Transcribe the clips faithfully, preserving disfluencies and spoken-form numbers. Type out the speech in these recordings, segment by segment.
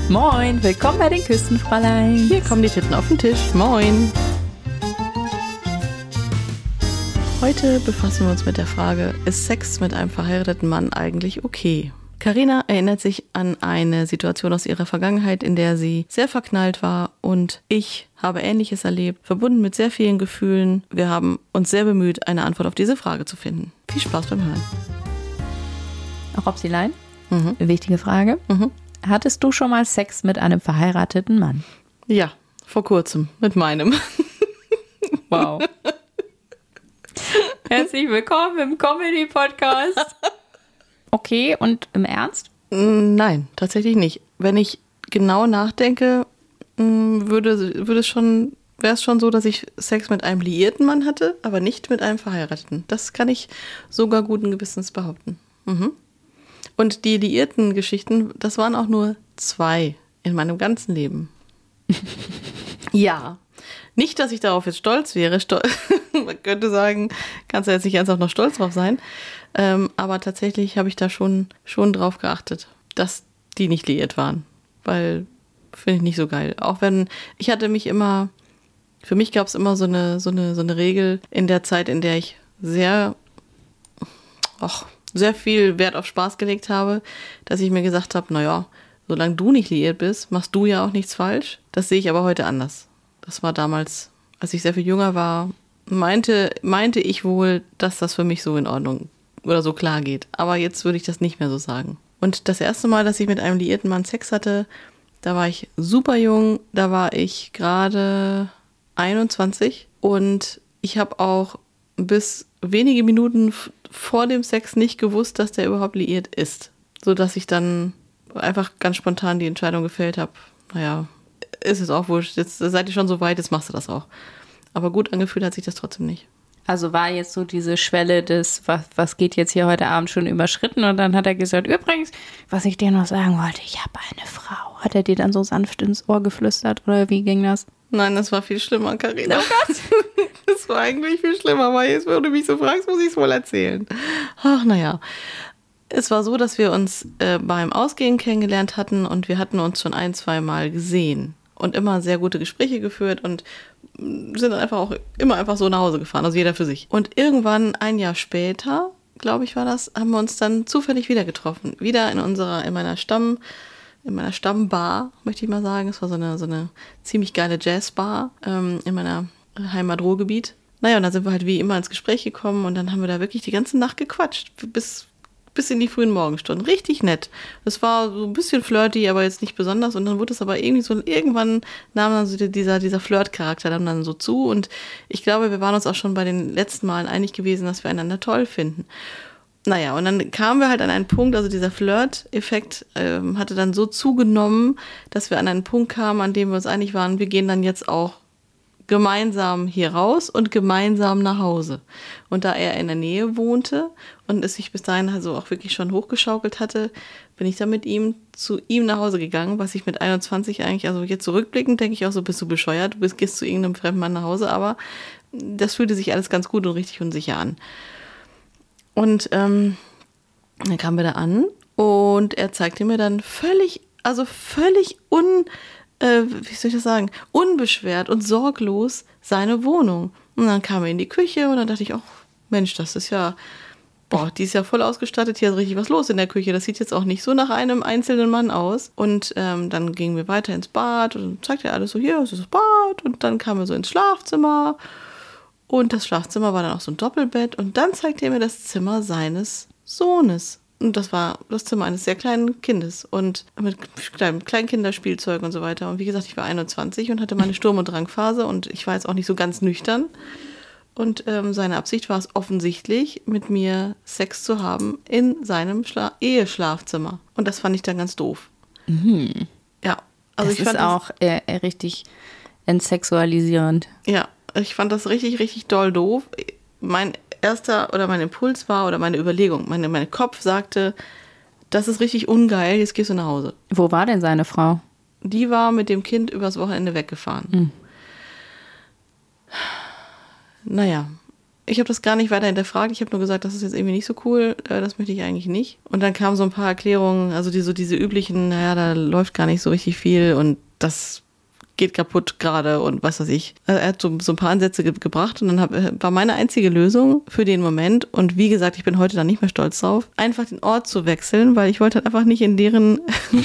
Moin, willkommen bei den Küstenfräulein. Hier kommen die Titten auf den Tisch. Moin. Heute befassen wir uns mit der Frage, ist Sex mit einem verheirateten Mann eigentlich okay? Carina erinnert sich an eine Situation aus ihrer Vergangenheit, in der sie sehr verknallt war, und ich habe Ähnliches erlebt, verbunden mit sehr vielen Gefühlen. Wir haben uns sehr bemüht, eine Antwort auf diese Frage zu finden. Viel Spaß beim Hören. Robsilein, Mhm. wichtige Frage. Mhm. Hattest du schon mal Sex mit einem verheirateten Mann? Ja, vor kurzem, mit meinem. Wow. Herzlich willkommen im Comedy-Podcast. Okay, und im Ernst? Nein, tatsächlich nicht. Wenn ich genau nachdenke, würde, würde es schon, wäre es schon so, dass ich Sex mit einem liierten Mann hatte, aber nicht mit einem Verheirateten. Das kann ich sogar guten Gewissens behaupten. Mhm. Und die liierten Geschichten, das waren auch nur zwei in meinem ganzen Leben. Ja. Nicht, dass ich darauf jetzt stolz wäre. Stol- Man könnte sagen, kannst du jetzt nicht ernsthaft noch stolz drauf sein. Ähm, aber tatsächlich habe ich da schon, schon drauf geachtet, dass die nicht liiert waren. Weil, finde ich nicht so geil. Auch wenn, ich hatte mich immer, für mich gab es immer so eine, so eine, so eine Regel in der Zeit, in der ich sehr, ach, sehr viel Wert auf Spaß gelegt habe, dass ich mir gesagt habe, naja, solange du nicht liiert bist, machst du ja auch nichts falsch. Das sehe ich aber heute anders. Das war damals, als ich sehr viel jünger war, meinte, meinte ich wohl, dass das für mich so in Ordnung oder so klar geht. Aber jetzt würde ich das nicht mehr so sagen. Und das erste Mal, dass ich mit einem liierten Mann Sex hatte, da war ich super jung. Da war ich gerade einundzwanzig. Und ich habe auch bis wenige Minuten f- vor dem Sex nicht gewusst, dass der überhaupt liiert ist. Sodass ich dann einfach ganz spontan die Entscheidung gefällt habe, naja, ist es auch wurscht, jetzt seid ihr schon so weit, jetzt machst du das auch. Aber gut angefühlt hat sich das trotzdem nicht. Also war jetzt so diese Schwelle des, was, was geht jetzt hier heute Abend, schon überschritten, und dann hat er gesagt, übrigens, was ich dir noch sagen wollte, ich habe eine Frau. Hat er dir dann so sanft ins Ohr geflüstert oder wie ging das? Nein, das war viel schlimmer, Carina. Oh Gott. Das war eigentlich viel schlimmer, aber jetzt, wenn du mich so fragst, muss ich es wohl erzählen. Ach, naja. Es war so, dass wir uns äh, beim Ausgehen kennengelernt hatten und wir hatten uns schon ein, zwei Mal gesehen und immer sehr gute Gespräche geführt und sind dann einfach auch immer einfach so nach Hause gefahren, also jeder für sich. Und irgendwann, ein Jahr später, glaube ich war das, haben wir uns dann zufällig wieder getroffen. Wieder in unserer, in meiner Stamm, in meiner Stammbar, möchte ich mal sagen. Es war so eine, so eine ziemlich geile Jazzbar ähm, in meiner Heimat-Ruhrgebiet. Naja, und dann sind wir halt wie immer ins Gespräch gekommen und dann haben wir da wirklich die ganze Nacht gequatscht, bis bis in die frühen Morgenstunden. Richtig nett. Das war so ein bisschen flirty, aber jetzt nicht besonders. Und dann wurde es aber irgendwie so, irgendwann nahm dann so dieser, dieser Flirt-Charakter dann, dann so zu. Und ich glaube, wir waren uns auch schon bei den letzten Malen einig gewesen, dass wir einander toll finden. Naja, und dann kamen wir halt an einen Punkt, also dieser Flirt-Effekt ähm, hatte dann so zugenommen, dass wir an einen Punkt kamen, an dem wir uns einig waren, wir gehen dann jetzt auch gemeinsam hier raus und gemeinsam nach Hause. Und da er in der Nähe wohnte und es sich bis dahin also auch wirklich schon hochgeschaukelt hatte, bin ich dann mit ihm zu ihm nach Hause gegangen, was ich mit einundzwanzig eigentlich, also jetzt zurückblickend, denke ich auch so, bist du bescheuert, du bist, gehst zu irgendeinem fremden Mann nach Hause, aber das fühlte sich alles ganz gut und richtig und sicher an. Und ähm, dann kamen wir da an und er zeigte mir dann völlig, also völlig un... Äh, wie soll ich das sagen, unbeschwert und sorglos seine Wohnung. Und dann kam er in die Küche und dann dachte ich, ach Mensch, das ist ja, boah, die ist ja voll ausgestattet, hier ist richtig was los in der Küche. Das sieht jetzt auch nicht so nach einem einzelnen Mann aus. Und ähm, dann gingen wir weiter ins Bad und dann zeigte er alles so, hier, das ist das Bad. Und dann kamen wir so ins Schlafzimmer. Und das Schlafzimmer war dann auch so ein Doppelbett. Und dann zeigte er mir das Zimmer seines Sohnes. Und das war das Zimmer eines sehr kleinen Kindes und mit kleinem Kleinkinderspielzeug und so weiter. Und wie gesagt, ich war einundzwanzig und hatte meine Sturm- und Drangphase und ich war jetzt auch nicht so ganz nüchtern. Und ähm, seine Absicht war es offensichtlich, mit mir Sex zu haben in seinem Schla- Eheschlafzimmer. Und das fand ich dann ganz doof. Mhm. Ja. Also das ich fand ist auch äh, richtig entsexualisierend. Ja, ich fand das richtig, richtig doll doof. Mein erster oder mein Impuls war oder meine Überlegung, meine, mein Kopf sagte, das ist richtig ungeil, jetzt gehst du nach Hause. Wo war denn seine Frau? Die war mit dem Kind übers Wochenende weggefahren. Mhm. Naja, ich habe das gar nicht weiter hinterfragt. Ich habe nur gesagt, das ist jetzt irgendwie nicht so cool, äh, das möchte ich eigentlich nicht. Und dann kamen so ein paar Erklärungen, also die, so diese üblichen, naja, da läuft gar nicht so richtig viel und das geht kaputt gerade und was weiß ich. Also er hat so, so ein paar Ansätze ge- gebracht und dann hab, war meine einzige Lösung für den Moment, und wie gesagt, ich bin heute da nicht mehr stolz drauf, einfach den Ort zu wechseln, weil ich wollte halt einfach nicht in deren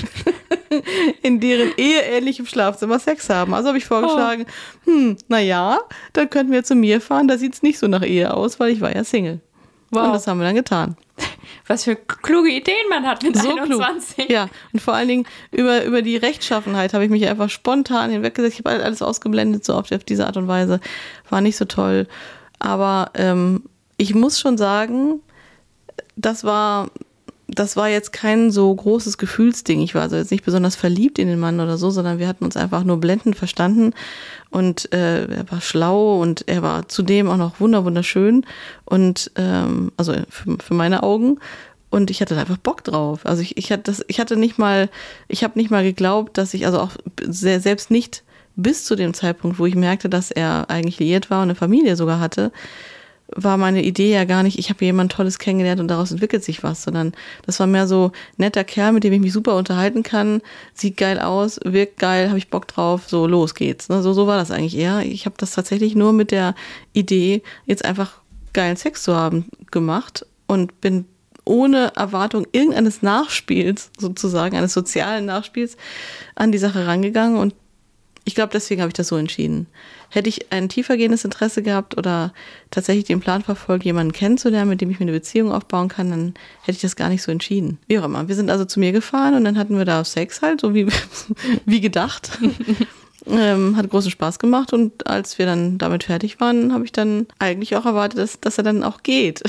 in deren eheähnlichem Schlafzimmer Sex haben. Also habe ich vorgeschlagen, oh. hm, naja, dann könnten wir zu mir fahren, da sieht es nicht so nach Ehe aus, weil ich war ja Single. Wow. Und das haben wir dann getan. Was für kluge Ideen man hat mit so einundzwanzig. Klug. Ja, und vor allen Dingen über, über die Rechtschaffenheit habe ich mich einfach spontan hinweggesetzt. Ich habe alles ausgeblendet, so auf, auf diese Art und Weise. War nicht so toll. Aber ähm, ich muss schon sagen, das war, das war jetzt kein so großes Gefühlsding. Ich war also jetzt nicht besonders verliebt in den Mann oder so, sondern wir hatten uns einfach nur blendend verstanden. Und äh, er war schlau und er war zudem auch noch wunderschön und ähm, also für, für meine Augen, und ich hatte da einfach Bock drauf. Also ich, ich hatte das, ich hatte nicht mal, ich habe nicht mal geglaubt, dass ich, also auch sehr, selbst nicht bis zu dem Zeitpunkt, wo ich merkte, dass er eigentlich liiert war und eine Familie sogar hatte, war meine Idee ja gar nicht, ich habe jemand Tolles kennengelernt und daraus entwickelt sich was, sondern das war mehr so netter Kerl, mit dem ich mich super unterhalten kann, sieht geil aus, wirkt geil, habe ich Bock drauf, so los geht's. So, so war das eigentlich eher. Ich habe das tatsächlich nur mit der Idee, jetzt einfach geilen Sex zu haben, gemacht und bin ohne Erwartung irgendeines Nachspiels, sozusagen, eines sozialen Nachspiels, an die Sache rangegangen, und ich glaube, deswegen habe ich das so entschieden. Hätte ich ein tiefergehendes Interesse gehabt oder tatsächlich den Plan verfolgt, jemanden kennenzulernen, mit dem ich mir eine Beziehung aufbauen kann, dann hätte ich das gar nicht so entschieden. Wie auch immer. Wir sind also zu mir gefahren und dann hatten wir da Sex halt, so wie, wie gedacht. ähm, hat großen Spaß gemacht, und als wir dann damit fertig waren, habe ich dann eigentlich auch erwartet, dass, dass er dann auch geht.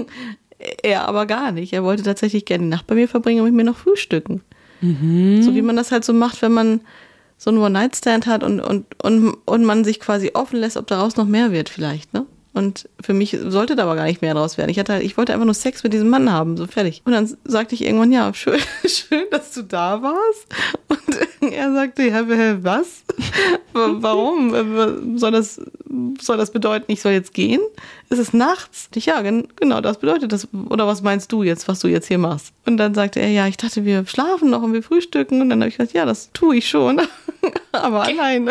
Er aber gar nicht. Er wollte tatsächlich gerne die Nacht bei mir verbringen und mit mir noch frühstücken. Mhm. So wie man das halt so macht, wenn man so einen One-Night-Stand hat und, und, und, und man sich quasi offen lässt, ob daraus noch mehr wird vielleicht, ne? Und für mich sollte da aber gar nicht mehr draus werden. Ich hatte halt, ich wollte einfach nur Sex mit diesem Mann haben, so fertig. Und dann sagte ich irgendwann, ja, schön, schön, dass du da warst. Und er sagte, ja, was? Warum? Soll das, soll das bedeuten, ich soll jetzt gehen? Ist es nachts? Ich, ja, genau, das bedeutet das. Oder was meinst du jetzt, was du jetzt hier machst? Und dann sagte er, ja, ich dachte, wir schlafen noch und wir frühstücken. Und dann habe ich gesagt, ja, das tue ich schon. Aber alleine.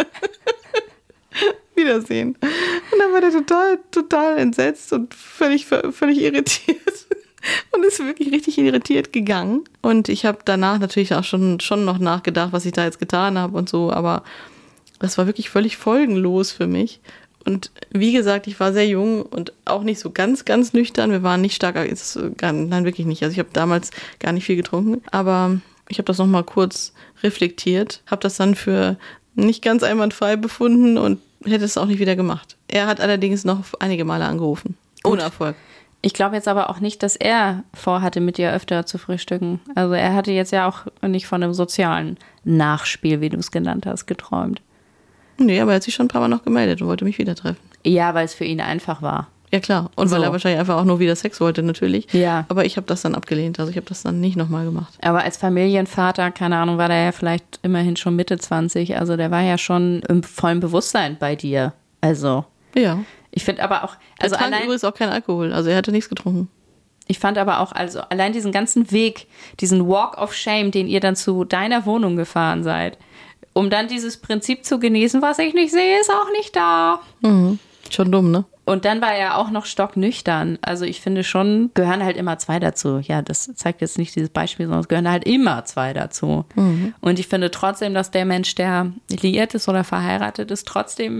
Wiedersehen. Und dann war der total, total entsetzt und völlig, völlig irritiert. Und ist wirklich richtig irritiert gegangen. Und ich habe danach natürlich auch schon, schon noch nachgedacht, was ich da jetzt getan habe und so. Aber das war wirklich völlig folgenlos für mich. Und wie gesagt, ich war sehr jung und auch nicht so ganz, ganz nüchtern. Wir waren nicht stark, jetzt, nein, wirklich nicht. Also ich habe damals gar nicht viel getrunken. Aber ich habe das nochmal kurz reflektiert, habe das dann für nicht ganz einwandfrei befunden und hätte es auch nicht wieder gemacht. Er hat allerdings noch einige Male angerufen. Ohne Erfolg. Ich glaube jetzt aber auch nicht, dass er vorhatte, mit dir öfter zu frühstücken. Also er hatte jetzt ja auch nicht von einem sozialen Nachspiel, wie du es genannt hast, geträumt. Nee, aber er hat sich schon ein paar Mal noch gemeldet und wollte mich wieder treffen. Ja, weil es für ihn einfach war. Ja, klar. Und so. Weil er wahrscheinlich einfach auch nur wieder Sex wollte, natürlich. Ja. Aber ich habe das dann abgelehnt. Also ich habe das dann nicht nochmal gemacht. Aber als Familienvater, keine Ahnung, war der ja vielleicht immerhin schon Mitte zwanzig. Also der war ja schon im vollen Bewusstsein bei dir. Also. Ja. Ich finde aber auch. Also er trank allein, übrigens auch kein Alkohol. Also er hatte nichts getrunken. Ich fand aber auch, also allein diesen ganzen Weg, diesen Walk of Shame, den ihr dann zu deiner Wohnung gefahren seid, um dann dieses Prinzip zu genießen, was ich nicht sehe, ist auch nicht da. Mhm. Schon dumm, ne? Und dann war er auch noch stocknüchtern. Also ich finde schon, gehören halt immer zwei dazu. Ja, das zeigt jetzt nicht dieses Beispiel, sondern es gehören halt immer zwei dazu. Mhm. Und ich finde trotzdem, dass der Mensch, der liiert ist oder verheiratet ist, trotzdem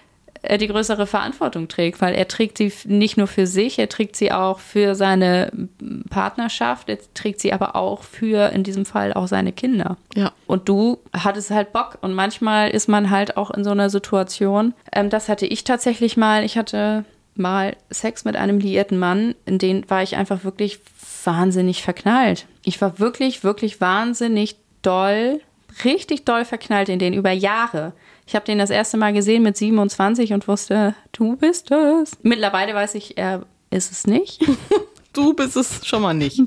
die größere Verantwortung trägt, weil er trägt sie nicht nur für sich, er trägt sie auch für seine Partnerschaft, er trägt sie aber auch für, in diesem Fall, auch seine Kinder. Ja. Und du hattest halt Bock und manchmal ist man halt auch in so einer Situation, ähm, das hatte ich tatsächlich mal, ich hatte mal Sex mit einem liierten Mann, in den war ich einfach wirklich wahnsinnig verknallt. Ich war wirklich, wirklich wahnsinnig doll, richtig doll verknallt in den über Jahre. Ich habe den das erste Mal gesehen mit siebenundzwanzig und wusste, du bist es. Mittlerweile weiß ich, er ist es nicht. Du bist es schon mal nicht.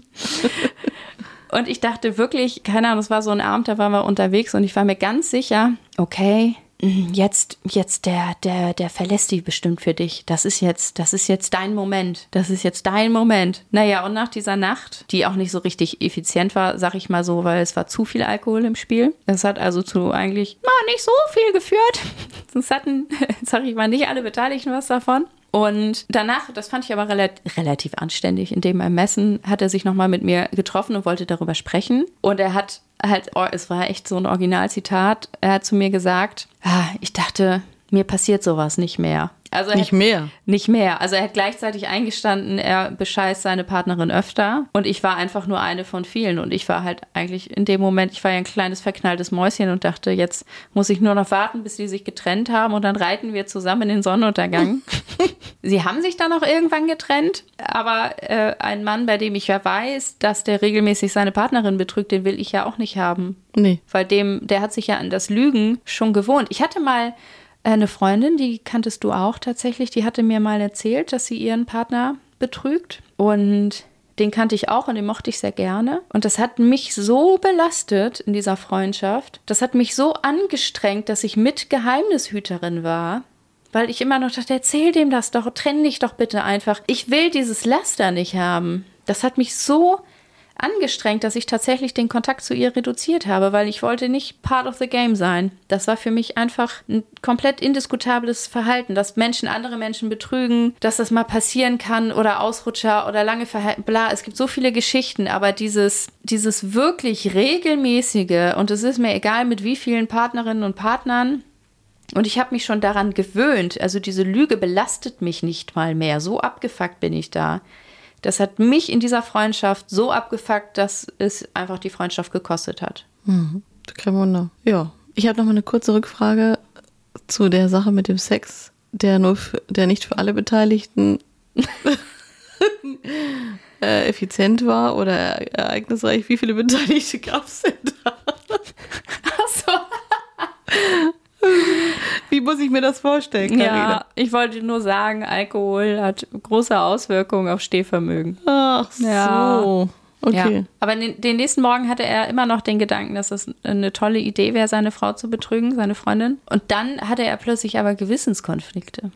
Und ich dachte wirklich, keine Ahnung, es war so ein Abend, da waren wir unterwegs und ich war mir ganz sicher, okay, jetzt, jetzt der, der, der verlässt die bestimmt für dich. Das ist jetzt, das ist jetzt dein Moment. Das ist jetzt dein Moment. Naja, und nach dieser Nacht, die auch nicht so richtig effizient war, sag ich mal so, weil es war zu viel Alkohol im Spiel. Das hat also zu eigentlich na, nicht so viel geführt. Sonst hatten, sag ich mal, nicht alle Beteiligten was davon. Und danach, das fand ich aber relativ, relativ anständig, in dem Ermessen hat er sich nochmal mit mir getroffen und wollte darüber sprechen. Und er hat halt, oh, es war echt so ein Originalzitat, er hat zu mir gesagt, ah, ich dachte, mir passiert sowas nicht mehr. Also nicht hat, mehr? Nicht mehr. Also er hat gleichzeitig eingestanden, er bescheißt seine Partnerin öfter und ich war einfach nur eine von vielen und ich war halt eigentlich in dem Moment, ich war ja ein kleines verknalltes Mäuschen und dachte, jetzt muss ich nur noch warten, bis die sich getrennt haben und dann reiten wir zusammen in den Sonnenuntergang. Sie haben sich dann auch irgendwann getrennt, aber äh, ein Mann, bei dem ich ja weiß, dass der regelmäßig seine Partnerin betrügt, den will ich ja auch nicht haben. Nee. Weil dem, der hat sich ja an das Lügen schon gewohnt. Ich hatte mal eine Freundin, die kanntest du auch tatsächlich, die hatte mir mal erzählt, dass sie ihren Partner betrügt und den kannte ich auch und den mochte ich sehr gerne. Und das hat mich so belastet in dieser Freundschaft, das hat mich so angestrengt, dass ich mit Geheimnishüterin war, weil ich immer noch dachte, erzähl dem das doch, trenn dich doch bitte einfach. Ich will dieses Laster nicht haben. Das hat mich so angestrengt, dass ich tatsächlich den Kontakt zu ihr reduziert habe, weil ich wollte nicht part of the game sein. Das war für mich einfach ein komplett indiskutables Verhalten, dass Menschen andere Menschen betrügen, dass das mal passieren kann oder Ausrutscher oder lange Verhalten, bla, es gibt so viele Geschichten, aber dieses, dieses wirklich regelmäßige, und es ist mir egal mit wie vielen Partnerinnen und Partnern, und ich habe mich schon daran gewöhnt, also diese Lüge belastet mich nicht mal mehr, so abgefuckt bin ich da. Das hat mich in dieser Freundschaft so abgefuckt, dass es einfach die Freundschaft gekostet hat. Mhm. Kein Wunder. Ja, ich habe noch mal eine kurze Rückfrage zu der Sache mit dem Sex, der nur für, der nicht für alle Beteiligten äh, effizient war oder ereignisreich. Wie viele Beteiligte gab es denn da? Ach so. Wie muss ich mir das vorstellen, Carina? Ja, ich wollte nur sagen, Alkohol hat große Auswirkungen auf Stehvermögen. Ach so. Ja. Okay. Ja. Aber den, den nächsten Morgen hatte er immer noch den Gedanken, dass es eine tolle Idee wäre, seine Frau zu betrügen, seine Freundin. Und dann hatte er plötzlich aber Gewissenskonflikte.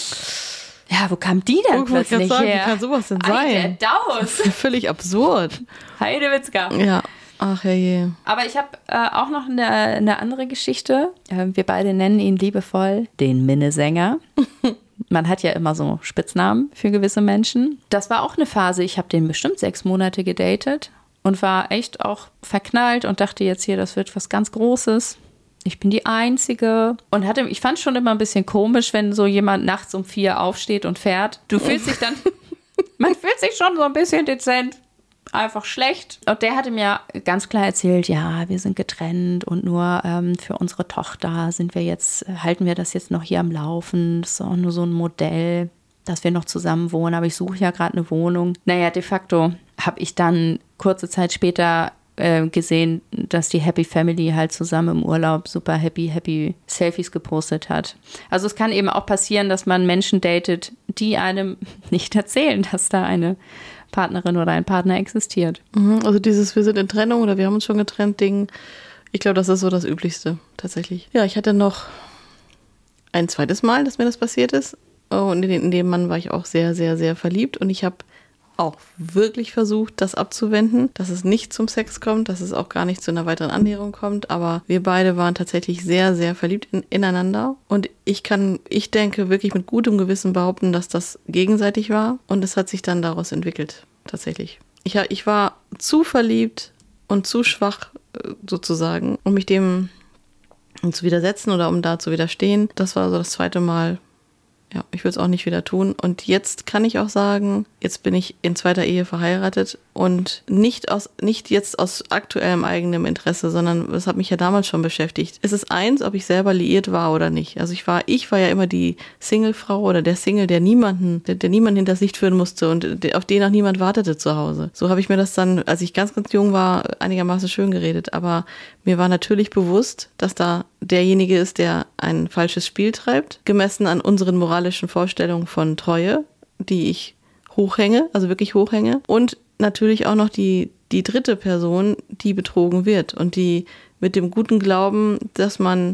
Ja, wo kam die denn oh, plötzlich sagen, her? Wie kann sowas denn sein? Daus. Völlig absurd. Heidewitzka. Ja. Ach je. Aber ich habe äh, auch noch eine, eine andere Geschichte. Äh, wir beide nennen ihn liebevoll den Minnesänger. Man hat ja immer so Spitznamen für gewisse Menschen. Das war auch eine Phase, ich habe den bestimmt sechs Monate gedatet und war echt auch verknallt und dachte jetzt hier, das wird was ganz Großes. Ich bin die Einzige. Und hatte, ich fand es schon immer ein bisschen komisch, wenn so jemand nachts um vier aufsteht und fährt. Du fühlst dich dann, man fühlt sich schon so ein bisschen dezent einfach schlecht. Und der hatte mir ganz klar erzählt, ja, wir sind getrennt und nur ähm, für unsere Tochter sind wir jetzt, halten wir das jetzt noch hier am Laufen. Das ist auch nur so ein Modell, dass wir noch zusammen wohnen. Aber ich suche ja gerade eine Wohnung. Naja, de facto habe ich dann kurze Zeit später äh, gesehen, dass die Happy Family halt zusammen im Urlaub super happy, happy Selfies gepostet hat. Also es kann eben auch passieren, dass man Menschen datet, die einem nicht erzählen, dass da eine Partnerin oder ein Partner existiert. Also dieses wir sind in Trennung oder wir haben uns schon getrennt Ding, ich glaube, das ist so das Üblichste tatsächlich. Ja, ich hatte noch ein zweites Mal, dass mir das passiert ist und in, den, in dem Mann war ich auch sehr, sehr, sehr verliebt und ich habe auch wirklich versucht, das abzuwenden, dass es nicht zum Sex kommt, dass es auch gar nicht zu einer weiteren Annäherung kommt, aber wir beide waren tatsächlich sehr, sehr verliebt in, ineinander und ich kann, ich denke wirklich mit gutem Gewissen behaupten, dass das gegenseitig war und es hat sich dann daraus entwickelt, tatsächlich. Ich, ich war zu verliebt und zu schwach sozusagen, um mich dem zu widersetzen oder um da zu widerstehen. Das war so das zweite Mal. Ja, ich würde es auch nicht wieder tun. Und jetzt kann ich auch sagen, jetzt bin ich in zweiter Ehe verheiratet und nicht aus, nicht jetzt aus aktuellem eigenem Interesse, sondern das hat mich ja damals schon beschäftigt. Es ist eins, ob ich selber liiert war oder nicht. Also ich war, ich war ja immer die Singlefrau oder der Single, der niemanden, der, der niemanden hinters Licht führen musste und der, auf den auch niemand wartete zu Hause. So habe ich mir das dann, als ich ganz, ganz jung war, einigermaßen schön geredet. Aber mir war natürlich bewusst, dass da derjenige ist, der ein falsches Spiel treibt, gemessen an unseren moralischen Vorstellungen von Treue, die ich hochhänge, also wirklich hochhänge. Und natürlich auch noch die, die dritte Person, die betrogen wird und die mit dem guten Glauben, dass man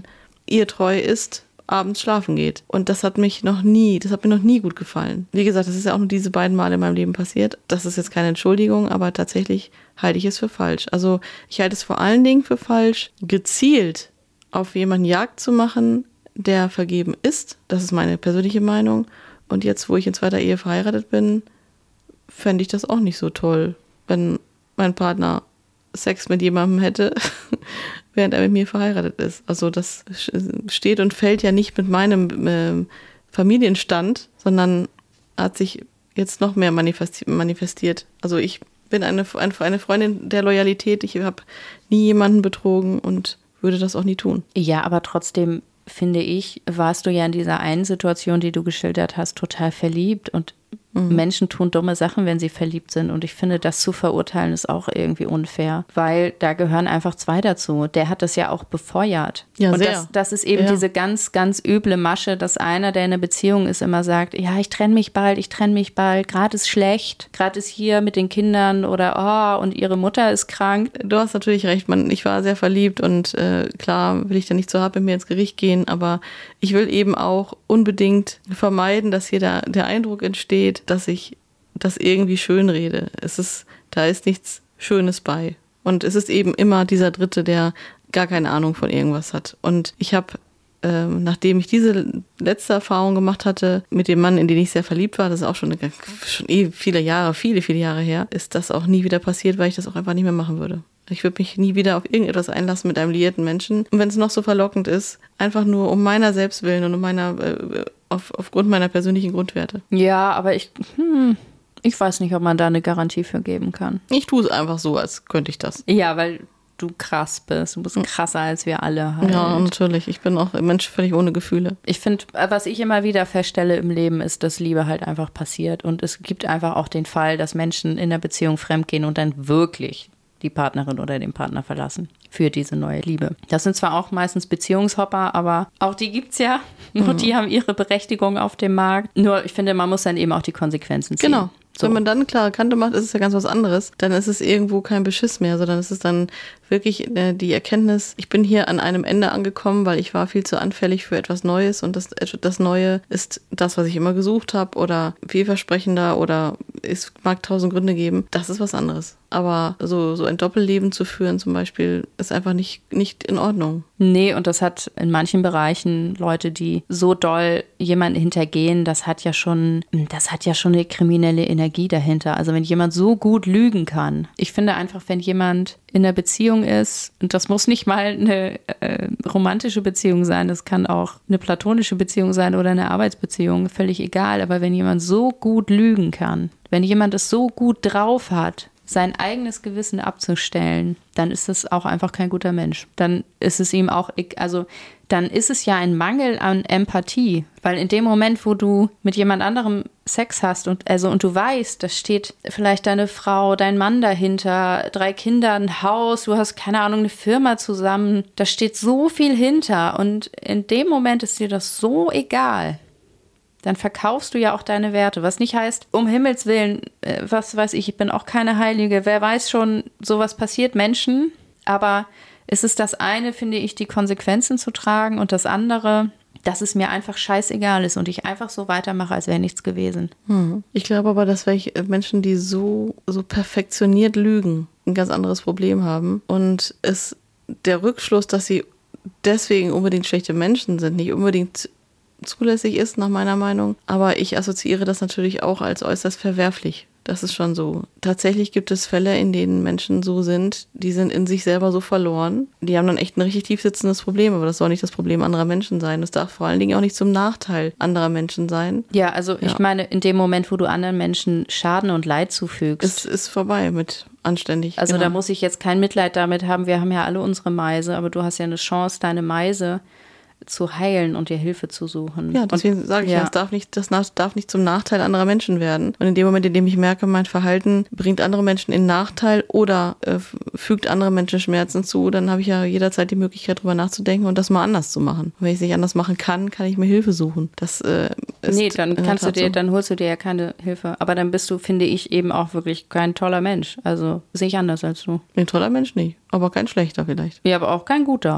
ihr treu ist, abends schlafen geht. Und das hat mich noch nie, das hat mir noch nie gut gefallen. Wie gesagt, das ist ja auch nur diese beiden Male in meinem Leben passiert. Das ist jetzt keine Entschuldigung, aber tatsächlich halte ich es für falsch. Also ich halte es vor allen Dingen für falsch, gezielt auf jemanden Jagd zu machen, der vergeben ist. Das ist meine persönliche Meinung. Und jetzt, wo ich in zweiter Ehe verheiratet bin, fände ich das auch nicht so toll, wenn mein Partner Sex mit jemandem hätte, während er mit mir verheiratet ist. Also das steht und fällt ja nicht mit meinem äh, Familienstand, sondern hat sich jetzt noch mehr manifesti- manifestiert. Also ich bin eine, eine Freundin der Loyalität. Ich habe nie jemanden betrogen und würde das auch nie tun. Ja, aber trotzdem, finde ich, warst du ja in dieser einen Situation, die du geschildert hast, total verliebt und mhm. Menschen tun dumme Sachen, wenn sie verliebt sind und ich finde, das zu verurteilen ist auch irgendwie unfair, weil da gehören einfach zwei dazu. Der hat das ja auch befeuert. Ja, und sehr. Das, das ist eben ja. diese ganz, ganz üble Masche, dass einer, der in einer Beziehung ist, immer sagt, ja, ich trenne mich bald, ich trenne mich bald, gerade ist schlecht, gerade ist hier mit den Kindern oder oh, und ihre Mutter ist krank. Du hast natürlich recht, man, ich war sehr verliebt und äh, klar will ich da nicht so hart mit mir ins Gericht gehen, aber ich will eben auch unbedingt vermeiden, dass hier der, der Eindruck entsteht, dass ich das irgendwie schönrede. Es ist, da ist nichts Schönes bei. Und es ist eben immer dieser Dritte, der gar keine Ahnung von irgendwas hat. Und ich habe, äh, nachdem ich diese letzte Erfahrung gemacht hatte, mit dem Mann, in den ich sehr verliebt war, das ist auch schon, eine, schon eh viele Jahre, viele, viele Jahre her, ist das auch nie wieder passiert, weil ich das auch einfach nicht mehr machen würde. Ich würde mich nie wieder auf irgendetwas einlassen mit einem liierten Menschen. Und wenn es noch so verlockend ist, einfach nur um meiner selbst willen und um meiner, äh, auf, aufgrund meiner persönlichen Grundwerte. Ja, aber ich, hm, ich weiß nicht, ob man da eine Garantie für geben kann. Ich tue es einfach so, als könnte ich das. Ja, weil du krass bist. Du bist krasser als wir alle halt. Ja, natürlich. Ich bin auch ein Mensch völlig ohne Gefühle. Ich finde, was ich immer wieder feststelle im Leben, ist, dass Liebe halt einfach passiert. Und es gibt einfach auch den Fall, dass Menschen in der Beziehung fremdgehen und dann wirklich die Partnerin oder den Partner verlassen für diese neue Liebe. Das sind zwar auch meistens Beziehungshopper, aber auch die gibt's ja. Mhm. Und die haben ihre Berechtigung auf dem Markt. Nur ich finde, man muss dann eben auch die Konsequenzen ziehen. Genau. So. Wenn man dann eine klare Kante macht, ist es ja ganz was anderes. Dann ist es irgendwo kein Beschiss mehr, sondern es ist dann wirklich äh, die Erkenntnis, ich bin hier an einem Ende angekommen, weil ich war viel zu anfällig für etwas Neues und das, das Neue ist das, was ich immer gesucht habe oder vielversprechender oder es mag tausend Gründe geben. Das ist was anderes. Aber so, so ein Doppelleben zu führen zum Beispiel, ist einfach nicht, nicht in Ordnung. Nee, und das hat in manchen Bereichen Leute, die so doll jemanden hintergehen, das hat ja schon, das hat ja schon eine kriminelle Energie dahinter. Also wenn jemand so gut lügen kann. Ich finde einfach, wenn jemand in einer Beziehung ist, und das muss nicht mal eine äh, romantische Beziehung sein, das kann auch eine platonische Beziehung sein oder eine Arbeitsbeziehung, völlig egal. Aber wenn jemand so gut lügen kann, wenn jemand es so gut drauf hat, sein eigenes Gewissen abzustellen, dann ist es auch einfach kein guter Mensch. Dann ist es ihm auch, also dann ist es ja ein Mangel an Empathie, weil in dem Moment, wo du mit jemand anderem Sex hast und also und du weißt, da steht vielleicht deine Frau, dein Mann dahinter, drei Kinder, ein Haus, du hast keine Ahnung, eine Firma zusammen, da steht so viel hinter und in dem Moment ist dir das so egal. Dann verkaufst du ja auch deine Werte. Was nicht heißt, um Himmels Willen, äh, was weiß ich, ich bin auch keine Heilige. Wer weiß schon, sowas passiert Menschen. Aber es ist das eine, finde ich, die Konsequenzen zu tragen und das andere, dass es mir einfach scheißegal ist und ich einfach so weitermache, als wäre nichts gewesen. Hm. Ich glaube aber, dass welche Menschen, die so, so perfektioniert lügen, ein ganz anderes Problem haben. Und es der Rückschluss, dass sie deswegen unbedingt schlechte Menschen sind, nicht unbedingt zulässig ist, nach meiner Meinung. Aber ich assoziiere das natürlich auch als äußerst verwerflich. Das ist schon so. Tatsächlich gibt es Fälle, in denen Menschen so sind, die sind in sich selber so verloren. Die haben dann echt ein richtig tief sitzendes Problem, aber das soll nicht das Problem anderer Menschen sein. Das darf vor allen Dingen auch nicht zum Nachteil anderer Menschen sein. Ja, also ja. ich meine, in dem Moment, wo du anderen Menschen Schaden und Leid zufügst. Es ist vorbei mit anständig. Also genau. Da muss ich jetzt kein Mitleid damit haben. Wir haben ja alle unsere Meise, aber du hast ja eine Chance, deine Meise zu heilen und dir Hilfe zu suchen. Ja, deswegen sage ich ja, das darf nicht, das darf nicht zum Nachteil anderer Menschen werden. Und in dem Moment, in dem ich merke, mein Verhalten bringt andere Menschen in Nachteil oder äh, fügt andere Menschen Schmerzen zu, dann habe ich ja jederzeit die Möglichkeit, darüber nachzudenken und das mal anders zu machen. Und wenn ich es nicht anders machen kann, kann ich mir Hilfe suchen. Das äh, ist Nee, dann kannst du dir, so. dann holst du dir ja keine Hilfe. Aber dann bist du, finde ich, eben auch wirklich kein toller Mensch. Also sehe ich anders als du. Ein toller Mensch nicht, aber kein schlechter vielleicht. Ja, aber auch kein guter.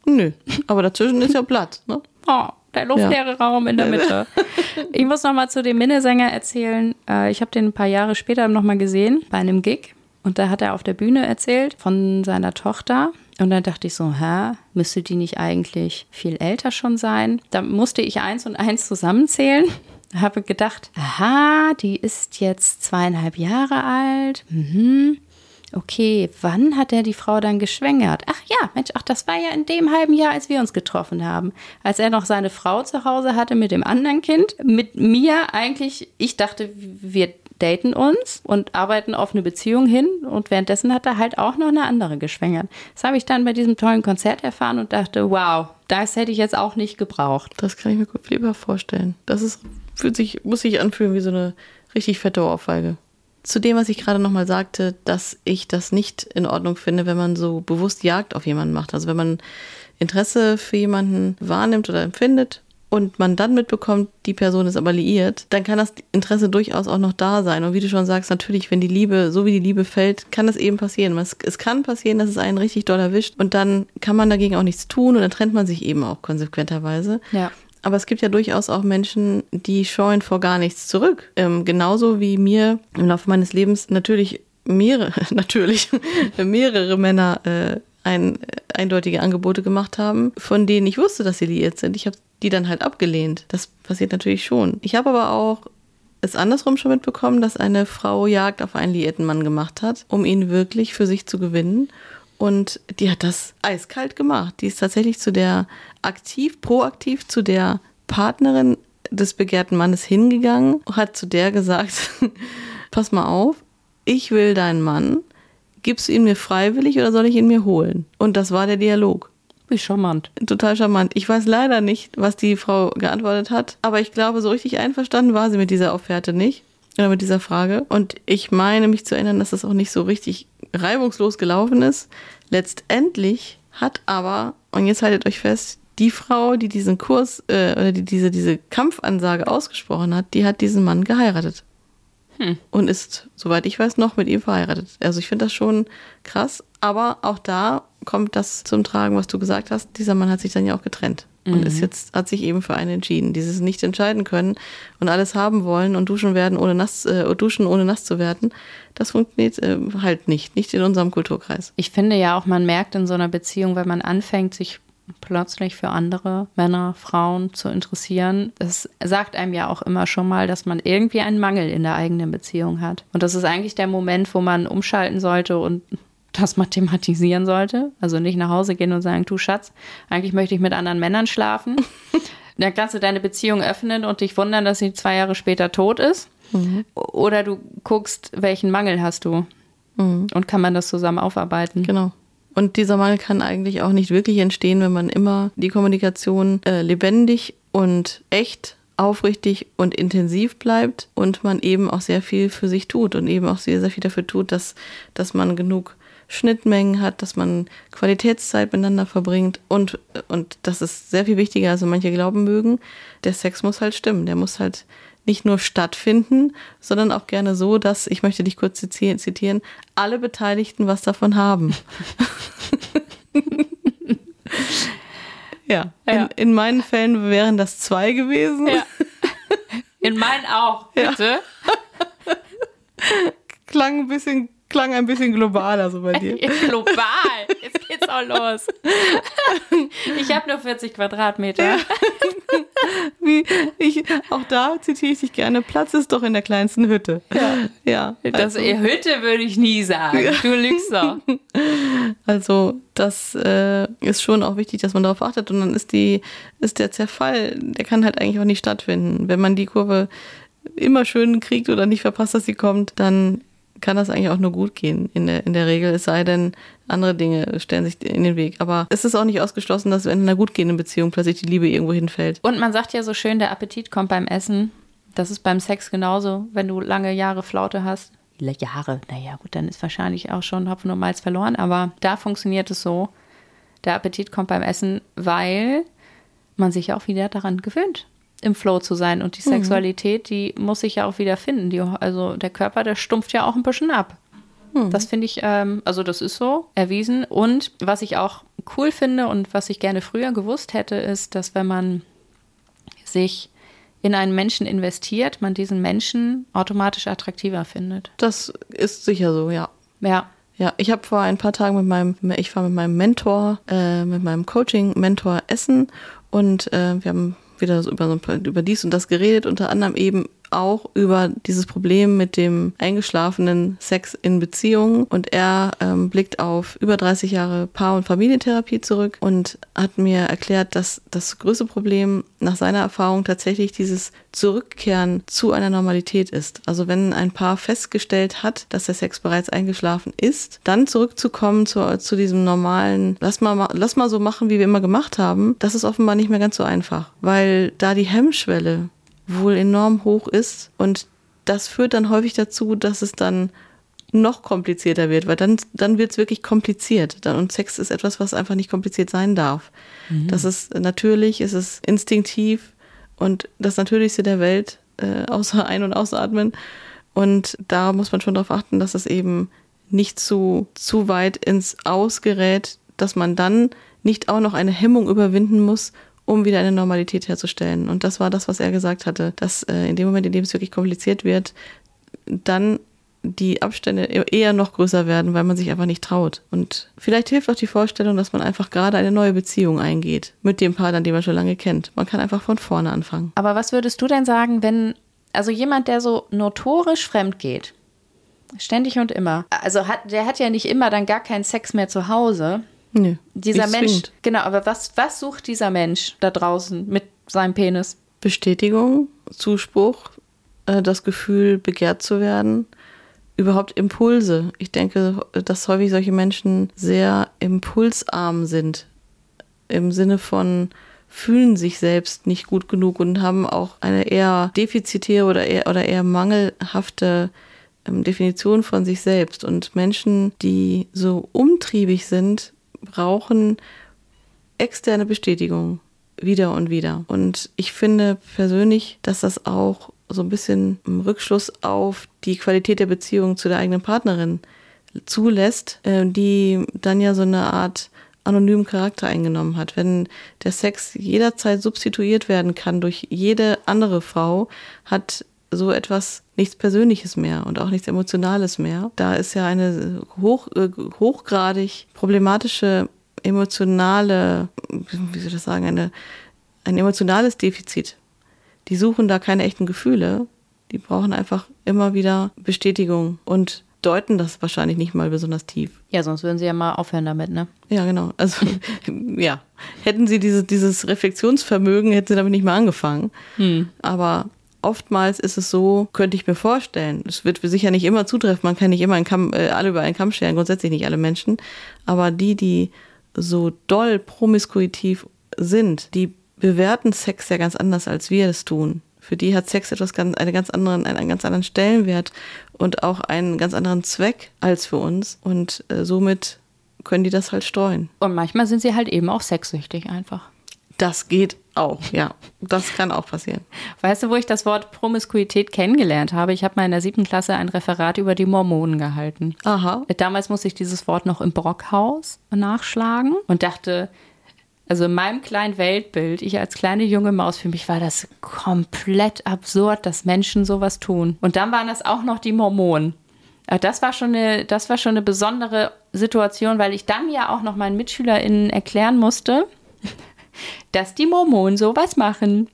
Nö, aber dazwischen ist ja Platz, ne? Oh, der luftleere ja. Raum in der Mitte. Ich muss noch mal zu dem Minnesänger erzählen. Ich habe den ein paar Jahre später noch mal gesehen bei einem Gig. Und da hat er auf der Bühne erzählt von seiner Tochter. Und dann dachte ich so, hä, müsste die nicht eigentlich viel älter schon sein? Da musste ich eins und eins zusammenzählen. Habe gedacht, aha, die ist jetzt zweieinhalb Jahre alt. Mhm. Okay, wann hat er die Frau dann geschwängert? Ach ja, Mensch, ach, das war ja in dem halben Jahr, als wir uns getroffen haben. Als er noch seine Frau zu Hause hatte mit dem anderen Kind. Mit mir eigentlich, ich dachte, wir daten uns und arbeiten auf eine Beziehung hin. Und währenddessen hat er halt auch noch eine andere geschwängert. Das habe ich dann bei diesem tollen Konzert erfahren und dachte, wow, das hätte ich jetzt auch nicht gebraucht. Das kann ich mir gut lieber vorstellen. Das ist, fühlt sich, muss sich anfühlen wie so eine richtig fette Ohrfeige. Zu dem, was ich gerade nochmal sagte, dass ich das nicht in Ordnung finde, wenn man so bewusst Jagd auf jemanden macht. Also wenn man Interesse für jemanden wahrnimmt oder empfindet und man dann mitbekommt, die Person ist aber liiert, dann kann das Interesse durchaus auch noch da sein. Und wie du schon sagst, natürlich, wenn die Liebe, so wie die Liebe fällt, kann das eben passieren. Es, es kann passieren, dass es einen richtig doll erwischt und dann kann man dagegen auch nichts tun und dann trennt man sich eben auch konsequenterweise. Ja. Aber es gibt ja durchaus auch Menschen, die scheuen vor gar nichts zurück. Ähm, genauso wie mir im Laufe meines Lebens natürlich mehrere, natürlich mehrere Männer äh, ein, eindeutige Angebote gemacht haben, von denen ich wusste, dass sie liiert sind. Ich habe die dann halt abgelehnt. Das passiert natürlich schon. Ich habe aber auch es andersrum schon mitbekommen, dass eine Frau Jagd auf einen liierten Mann gemacht hat, um ihn wirklich für sich zu gewinnen. Und die hat das eiskalt gemacht. Die ist tatsächlich zu der aktiv, proaktiv zu der Partnerin des begehrten Mannes hingegangen, hat zu der gesagt, pass mal auf, ich will deinen Mann, gibst du ihn mir freiwillig oder soll ich ihn mir holen? Und das war der Dialog. Wie charmant. Total charmant. Ich weiß leider nicht, was die Frau geantwortet hat, aber ich glaube, so richtig einverstanden war sie mit dieser Offerte nicht. Oder mit dieser Frage. Und ich meine, mich zu erinnern, dass das auch nicht so richtig reibungslos gelaufen ist. Letztendlich hat aber, und jetzt haltet euch fest, die Frau, die diesen Kurs äh, oder die diese, diese Kampfansage ausgesprochen hat, die hat diesen Mann geheiratet. Hm. Und ist, soweit ich weiß, noch mit ihm verheiratet. Also ich finde das schon krass. Aber auch da kommt das zum Tragen, was du gesagt hast. Dieser Mann hat sich dann ja auch getrennt. Und ist jetzt, hat sich eben für einen entschieden. Dieses nicht entscheiden können und alles haben wollen und duschen werden, ohne nass, äh, duschen ohne nass zu werden, das funktioniert äh, halt nicht. Nicht in unserem Kulturkreis. Ich finde ja auch, man merkt in so einer Beziehung, wenn man anfängt, sich plötzlich für andere Männer, Frauen zu interessieren, das sagt einem ja auch immer schon mal, dass man irgendwie einen Mangel in der eigenen Beziehung hat. Und das ist eigentlich der Moment, wo man umschalten sollte und das mathematisieren sollte. Also nicht nach Hause gehen und sagen, du Schatz, eigentlich möchte ich mit anderen Männern schlafen. Dann kannst du deine Beziehung öffnen und dich wundern, dass sie zwei Jahre später tot ist. Mhm. Oder du guckst, welchen Mangel hast du. Mhm. Und kann man das zusammen aufarbeiten. Genau. Und dieser Mangel kann eigentlich auch nicht wirklich entstehen, wenn man immer die Kommunikation äh, lebendig und echt, aufrichtig und intensiv bleibt und man eben auch sehr viel für sich tut und eben auch sehr, sehr viel dafür tut, dass, dass man genug Schnittmengen hat, dass man Qualitätszeit miteinander verbringt und, und das ist sehr viel wichtiger, als manche glauben mögen, der Sex muss halt stimmen, der muss halt nicht nur stattfinden, sondern auch gerne so, dass, ich möchte dich kurz zitieren, alle Beteiligten was davon haben. ja, ja. In, in meinen Fällen wären das zwei gewesen. Ja. In meinen auch, bitte. Ja. Klang ein bisschen Klang ein bisschen globaler so bei dir. Global? Jetzt geht's auch los. Ich habe nur vierzig Quadratmeter. Ja. Wie ich, auch da zitiere ich dich gerne, Platz ist doch in der kleinsten Hütte. Ja, ja also. Das Hütte würde ich nie sagen. Ja. Du lügst doch. Also das äh, ist schon auch wichtig, dass man darauf achtet. Und dann ist, die, ist der Zerfall, der kann halt eigentlich auch nicht stattfinden. Wenn man die Kurve immer schön kriegt oder nicht verpasst, dass sie kommt, dann kann das eigentlich auch nur gut gehen in der, in der Regel, es sei denn, andere Dinge stellen sich in den Weg. Aber es ist auch nicht ausgeschlossen, dass in einer gut gehenden Beziehung plötzlich die Liebe irgendwo hinfällt. Und man sagt ja so schön, der Appetit kommt beim Essen. Das ist beim Sex genauso, wenn du lange Jahre Flaute hast. Jahre, naja gut, dann ist wahrscheinlich auch schon Hopfen und Malz verloren. Aber da funktioniert es so, der Appetit kommt beim Essen, weil man sich ja auch wieder daran gewöhnt, im Flow zu sein. Und die Sexualität, die muss sich ja auch wieder finden. Die, also der Körper, der stumpft ja auch ein bisschen ab. Mhm. Das finde ich, ähm, also das ist so erwiesen. Und was ich auch cool finde und was ich gerne früher gewusst hätte, ist, dass wenn man sich in einen Menschen investiert, man diesen Menschen automatisch attraktiver findet. Das ist sicher so, ja. Ja. Ja, ich habe vor ein paar Tagen mit meinem, ich war mit meinem Mentor, äh, mit meinem Coaching-Mentor essen und äh, wir haben wieder so über, so über dies und das geredet, unter anderem eben auch über dieses Problem mit dem eingeschlafenen Sex in Beziehungen. Und er ähm, blickt auf über dreißig Jahre Paar- und Familientherapie zurück und hat mir erklärt, dass das größte Problem nach seiner Erfahrung tatsächlich dieses Zurückkehren zu einer Normalität ist. Also wenn ein Paar festgestellt hat, dass der Sex bereits eingeschlafen ist, dann zurückzukommen zu, zu diesem normalen, lass mal, lass mal so machen, wie wir immer gemacht haben, das ist offenbar nicht mehr ganz so einfach, weil da die Hemmschwelle wohl enorm hoch ist und das führt dann häufig dazu, dass es dann noch komplizierter wird, weil dann, dann wird es wirklich kompliziert. Und Sex ist etwas, was einfach nicht kompliziert sein darf. Mhm. Das ist natürlich, es ist instinktiv und das Natürlichste der Welt, äh, außer Ein- und Ausatmen. Und da muss man schon darauf achten, dass es eben nicht zu, zu weit ins Aus gerät, dass man dann nicht auch noch eine Hemmung überwinden muss, um wieder eine Normalität herzustellen. Und das war das, was er gesagt hatte, dass äh, in dem Moment, in dem es wirklich kompliziert wird, dann die Abstände eher noch größer werden, weil man sich einfach nicht traut. Und vielleicht hilft auch die Vorstellung, dass man einfach gerade eine neue Beziehung eingeht mit dem Partner, den man schon lange kennt. Man kann einfach von vorne anfangen. Aber was würdest du denn sagen, wenn, also jemand, der so notorisch fremd geht, ständig und immer, also hat, der hat ja nicht immer dann gar keinen Sex mehr zu Hause. Nö, dieser Mensch, zwingend. Genau, aber was, was sucht dieser Mensch da draußen mit seinem Penis? Bestätigung, Zuspruch, äh, das Gefühl, begehrt zu werden, überhaupt Impulse. Ich denke, dass häufig solche Menschen sehr impulsarm sind, im Sinne von fühlen sich selbst nicht gut genug und haben auch eine eher defizitäre oder eher, oder eher mangelhafte ähm, Definition von sich selbst. Und Menschen, die so umtriebig sind, brauchen externe Bestätigung wieder und wieder. Und ich finde persönlich, dass das auch so ein bisschen im Rückschluss auf die Qualität der Beziehung zu der eigenen Partnerin zulässt, die dann ja so eine Art anonymen Charakter eingenommen hat. Wenn der Sex jederzeit substituiert werden kann durch jede andere Frau, hat so etwas nichts Persönliches mehr und auch nichts Emotionales mehr. Da ist ja eine hoch, äh, hochgradig problematische emotionale, wie soll ich das sagen, eine, ein emotionales Defizit. Die suchen da keine echten Gefühle. Die brauchen einfach immer wieder Bestätigung und deuten das wahrscheinlich nicht mal besonders tief. Ja, sonst würden sie ja mal aufhören damit, ne? Ja, genau. Also, ja. Hätten sie diese, dieses Reflexionsvermögen, hätten sie damit nicht mal angefangen. Hm. Aber oftmals ist es so, könnte ich mir vorstellen, es wird sicher nicht immer zutreffen, man kann nicht immer einen Kamm, äh, alle über einen Kamm scheren, grundsätzlich nicht alle Menschen, aber die, die so doll promiskuitiv sind, die bewerten Sex ja ganz anders, als wir es tun. Für die hat Sex etwas ganz, eine ganz anderen, einen ganz anderen Stellenwert und auch einen ganz anderen Zweck als für uns und äh, somit können die das halt streuen. Und manchmal sind sie halt eben auch sexsüchtig einfach. Das geht auch, ja. Das kann auch passieren. Weißt du, wo ich das Wort Promiskuität kennengelernt habe? Ich habe mal in der siebten Klasse ein Referat über die Mormonen gehalten. Aha. Damals musste ich dieses Wort noch im Brockhaus nachschlagen und dachte, also in meinem kleinen Weltbild, ich als kleine junge Maus, für mich war das komplett absurd, dass Menschen sowas tun. Und dann waren das auch noch die Mormonen. Das war schon eine, das war schon eine besondere Situation, weil ich dann ja auch noch meinen MitschülerInnen erklären musste, dass die Mormonen sowas machen.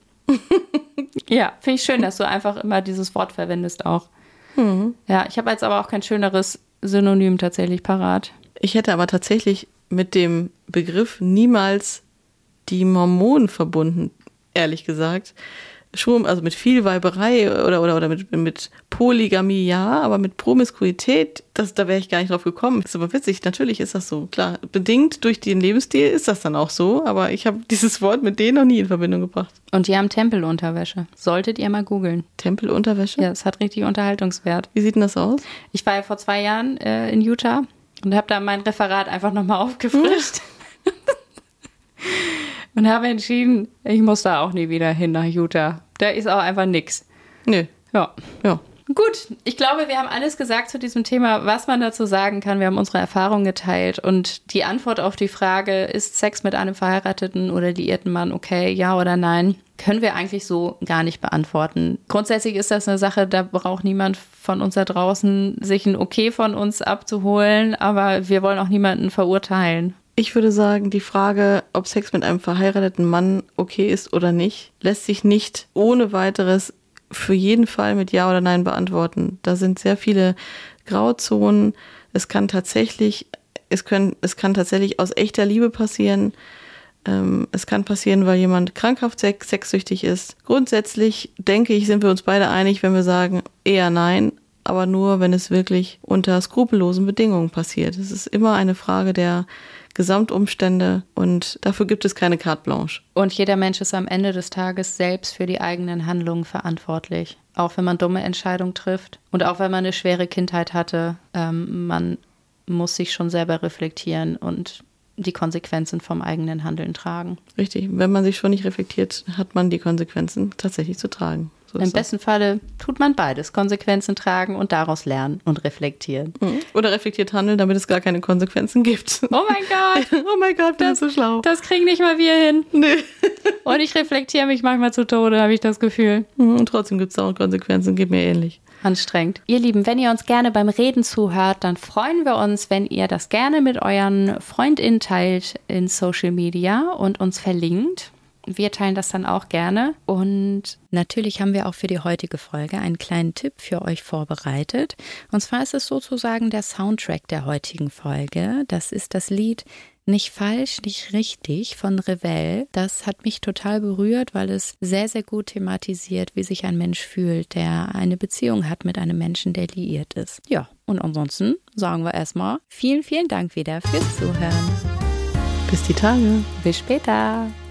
Ja, finde ich schön, dass du einfach immer dieses Wort verwendest auch. Mhm. Ja, ich habe jetzt aber auch kein schöneres Synonym tatsächlich parat. Ich hätte aber tatsächlich mit dem Begriff niemals die Mormonen verbunden, ehrlich gesagt. Schon, also mit viel Weiberei oder, oder, oder mit, mit Polygamie, ja, aber mit Promiskuität, das, da wäre ich gar nicht drauf gekommen. Das ist aber witzig, natürlich ist das so. Klar, bedingt durch den Lebensstil ist das dann auch so, aber ich habe dieses Wort mit denen noch nie in Verbindung gebracht. Und die haben Tempelunterwäsche. Solltet ihr mal googeln. Tempelunterwäsche? Ja, es hat richtig Unterhaltungswert. Wie sieht denn das aus? Ich war ja vor zwei Jahren äh, in Utah und habe da mein Referat einfach nochmal aufgefrischt. Hm. Und habe entschieden, ich muss da auch nie wieder hin nach Utah. Da ist auch einfach nix. Nö. Ja. Ja. Gut, ich glaube, wir haben alles gesagt zu diesem Thema, was man dazu sagen kann. Wir haben unsere Erfahrungen geteilt und die Antwort auf die Frage, ist Sex mit einem verheirateten oder liierten Mann okay, ja oder nein, können wir eigentlich so gar nicht beantworten. Grundsätzlich ist das eine Sache, da braucht niemand von uns da draußen sich ein Okay von uns abzuholen, aber wir wollen auch niemanden verurteilen. Ich würde sagen, die Frage, ob Sex mit einem verheirateten Mann okay ist oder nicht, lässt sich nicht ohne weiteres für jeden Fall mit Ja oder Nein beantworten. Da sind sehr viele Grauzonen. Es kann tatsächlich, es können, es kann tatsächlich aus echter Liebe passieren. Ähm, es kann passieren, weil jemand krankhaft sex- sexsüchtig ist. Grundsätzlich, denke ich, sind wir uns beide einig, wenn wir sagen, eher nein, aber nur, wenn es wirklich unter skrupellosen Bedingungen passiert. Es ist immer eine Frage der Gesamtumstände und dafür gibt es keine Carte Blanche. Und jeder Mensch ist am Ende des Tages selbst für die eigenen Handlungen verantwortlich. Auch wenn man dumme Entscheidungen trifft und auch wenn man eine schwere Kindheit hatte, ähm, man muss sich schon selber reflektieren und die Konsequenzen vom eigenen Handeln tragen. Richtig, wenn man sich schon nicht reflektiert, hat man die Konsequenzen tatsächlich zu tragen. So Im besten das. Falle tut man beides, Konsequenzen tragen und daraus lernen und reflektieren. Oder reflektiert handeln, damit es gar keine Konsequenzen gibt. Oh mein Gott. Oh mein Gott, das ist so schlau. Das kriegen nicht mal wir hin. Nee. Und ich reflektiere mich manchmal zu Tode, habe ich das Gefühl. Und trotzdem gibt es auch Konsequenzen, geht mir ähnlich. Anstrengend. Ihr Lieben, wenn ihr uns gerne beim Reden zuhört, dann freuen wir uns, wenn ihr das gerne mit euren FreundInnen teilt in Social Media und uns verlinkt. Wir teilen das dann auch gerne. Und natürlich haben wir auch für die heutige Folge einen kleinen Tipp für euch vorbereitet. Und zwar ist es sozusagen der Soundtrack der heutigen Folge. Das ist das Lied Nicht falsch, nicht richtig von Revell. Das hat mich total berührt, weil es sehr, sehr gut thematisiert, wie sich ein Mensch fühlt, der eine Beziehung hat mit einem Menschen, der liiert ist. Ja, und ansonsten sagen wir erstmal vielen, vielen Dank wieder fürs Zuhören. Bis die Tage. Bis später.